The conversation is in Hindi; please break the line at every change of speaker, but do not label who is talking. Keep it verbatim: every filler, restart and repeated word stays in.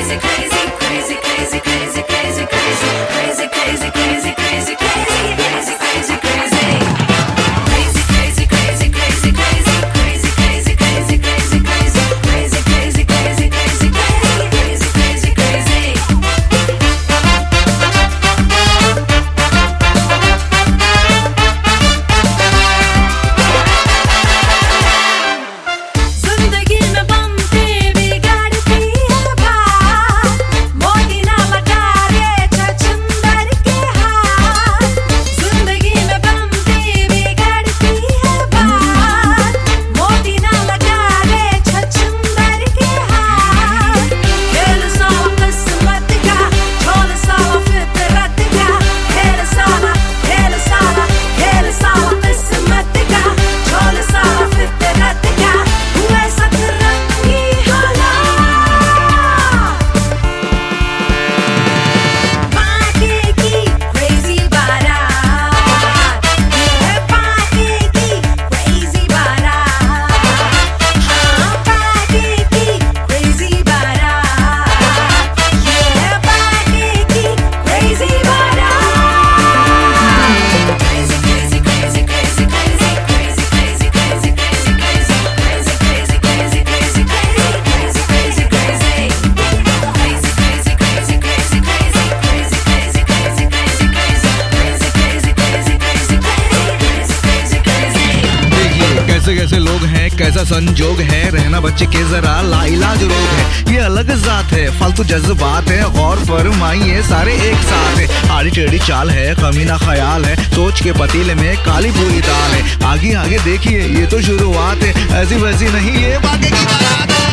कैसे कैसे लोग हैं, कैसा संजोग है, रहना बच्चे के जरा लाइलाज रोग है। ये अलग जात है, फालतू जज्बात है, गौर फरमाइए सारे एक साथ है। आड़ी टेढ़ी चाल है, कमीना ख्याल है, सोच के पतीले में काली पूरी दाल है। आगे आगे देखिए ये तो शुरुआत है, ऐसी वैसी नहीं ये बाकी की बात है।